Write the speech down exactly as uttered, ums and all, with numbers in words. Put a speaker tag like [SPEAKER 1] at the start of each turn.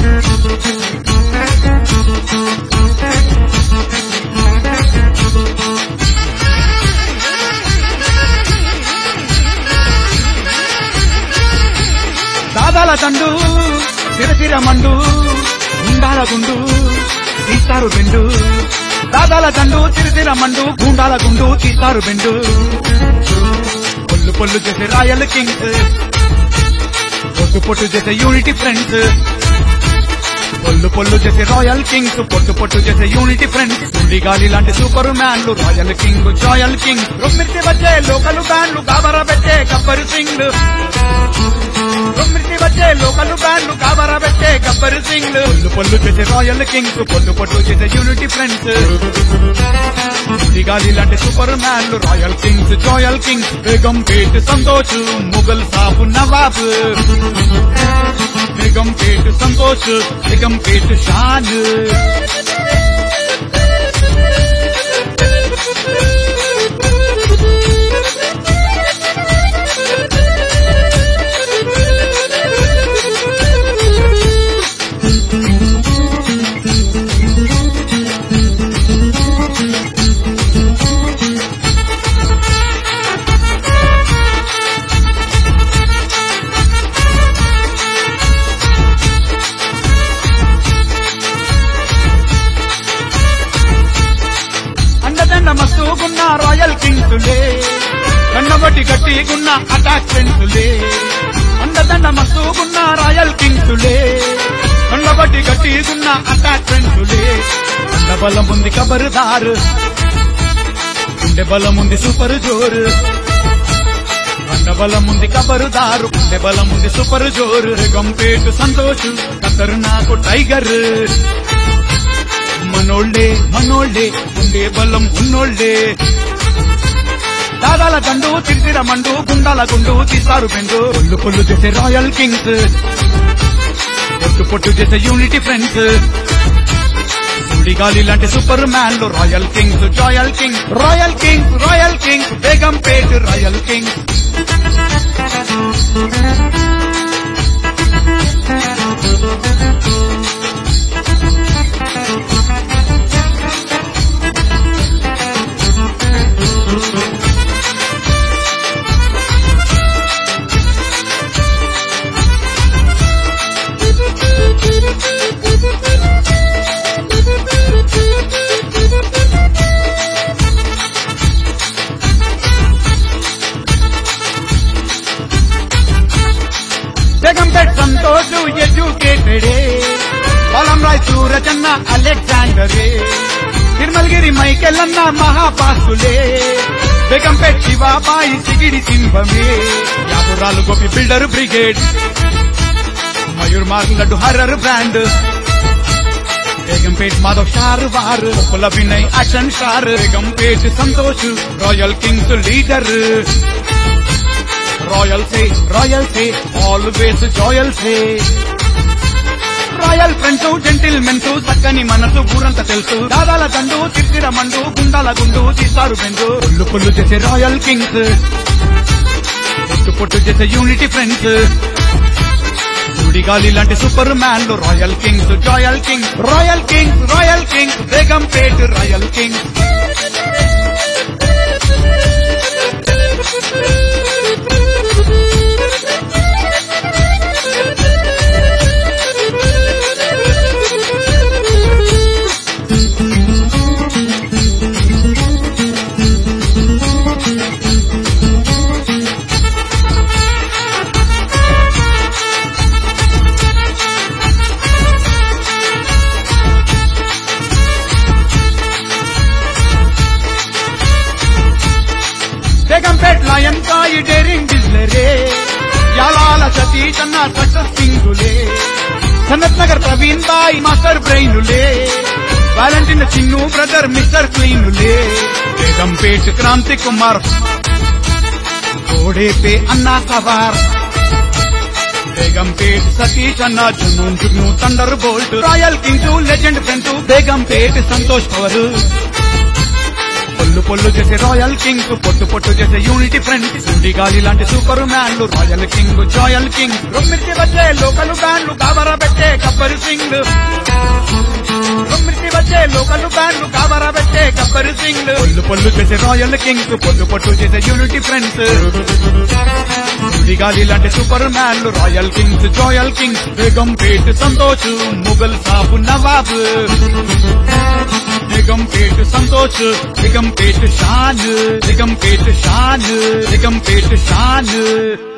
[SPEAKER 1] దాదాల దండు సిరసిర మండు గుండాల గుండు తీస్తారు బెండు దాదాల దండు సిరసిర మండు గుండాల గుండు తీస్తారు బెండు పొల్లు పొల్లు చేసే రాయల్ కింగ్స్ పొట్టు పొట్టు చేసే యూనిటీ ఫ్రెండ్స్ పొల్లు పొల్లు చేసే రాయల్ కింగ్స్ పొట్టు పొట్టు చేసే యూనిటీ ఫ్రెండ్స్ గుండి గాలి లాంటి సూపర్ మ్యాన్లు రాయల్ కింగ్ జాయల్ కింగ్ రొమ్మిర్చి వచ్చే లోకల్ బ్యాండ్లు గాబరా పెట్టే గబ్బర్ సింగ్ రొమ్మిర్చి వచ్చే లోకల్ బ్యాండ్లు గాబరా పెట్టే గబ్బర్ సింగ్ పొల్లు పొల్లు చేసే రాయల్ కింగ్స్ పొట్టు పొట్టు చేసే యూనిటీ ఫ్రెండ్స్ గుండి గాలి లాంటి సూపర్ మ్యాన్లు రాయల్ కింగ్స్ జాయల్ కింగ్ బేగంపేట్ సంతోష్ ముగల్ సాబ్ నవాబ్ బేగంపేట్ సంతోష్ బేగంపేట్ షాన్ మస్తుగున్న రాయల్ కింగ్సులే కన్నబట్టి గట్టిగున్న అటాచ్మెంట్సులే అండదండ మస్తుగున్న రాయల్ కింగ్సులే కన్నబట్టి గట్టిగున్న అటాచ్మెంట్సులే అండ బలం ఉంది కబరుదారు గుండె బలం ఉంది సూపర్ జోరు అండ బలం ఉంది కబరుదారు గుండె బలం ఉంది సూపర్ జోరు గంపేటు సంతోష్ ఖతర్నాకు టైగర్ మనోళ్ళే మనోళ్ళే ఉండే బలం ఉన్నోళ్ళే దాదాల దండు చిరిసిర మండు గుండాల గుండు తీస్తారు బెండు పొల్లు పొల్లు చేసే రాయల్ కింగ్స్ పొట్టు పొట్టు చేసే యూనిటీ ఫ్రెండ్స్ గుడిగాలి లాంటి సూపర్ మ్యాన్లు రాయల్ కింగ్స్ జాయల్ king royal kings royal kings Begumpet royal kings Begumpet Santosh ఎడ్యుకేటెడే బలం రాయ్ సూరజన్న అలెగ్జాండరే తిరుమలగిరి మైకెల్లన్న మహాపాసులే బేగంపేట్ శివాబాయి సిగిడి సింహమే యాపురాలు గోపి బిల్డర్ బ్రిగేడ్ మయూర్ మార్గ్ లడ్డు హర్రర్ బ్రాండ్ బేగంపేట్ మాధవ్ షార్ వార్ కుల Vinay action star Begumpet Santosh royal kings leader royal సే రాయల్ సే ఆల్వేస్ జాయల్ సే రాయల్ ఫ్రెండ్స్ జెంటిల్మెన్స్ చక్కని మనసు ఊరంతా తెలుసు దాదాల దండు చిరిసిర మండు గుండాల గుండు తీస్తారు బెండు పొల్లు పొల్లు చేసే రాయల్ కింగ్స్ పొట్టు పొట్టు చేసే యూనిటీ ఫ్రెండ్స్ గుడిగాలి లాంటి సూపర్ మ్యాన్లు రాయల్ కింగ్స్ జాయల్ king royal kings royal kings Begumpet royal kings Begumpet lion కాయి డేరింగ్ బిజ్లరే యాలాల సతీష్ అన్న సక్సెస్ కింగులే సనత్ నగర్ ప్రవీణ్ బాయ్ మాస్టర్ బ్రెయినులే వాలంటీన్ చిన్ను బ్రదర్ మిస్టర్ క్లీనులే బేగంపేట్ క్రాంతి కుమార్ घोड़े पे अन्ना सवार बेगमपेट सतीश अन्ना जुनून जुगनू thunder bolt royal king legend friend Begumpet Santosh power పొల్లు పొల్లు చేసే రాయల్ కింగ్, పొట్టు పొట్టు చేసే యూనిటీ ఫ్రెండ్స్, సుండిగాలి లాంటి సూపర్ మ్యాన్లు రాయల్ కింగ్ జాయల్ కింగ్, రొమ్మిర్చి వచ్చే లోకల్ బ్యాండ్లు కావరా పెట్టే గబ్బర్ సింగ్, రొమ్మిర్చి వచ్చే లోకల్ బ్యాండ్లు కావరా పెట్టే గబ్బర్ సింగ్, పొల్లు పొల్లు చేసే రాయల్ కింగ్, పొట్టు పొట్టు చేసే యూనిటీ ఫ్రెండ్స్, సుండిగాలి లాంటి సూపర్ మ్యాన్లు రాయల్ కింగ్స్ జాయల్ కింగ్స్, బేగంపేట్ సంతోష్ ముగల్ సాబు నవాబ్, బేగంపేట్ సంతోష్ బేగంపేట్ షాన్, బేగంపేట్ షాన్, బేగంపేట్ షాన్.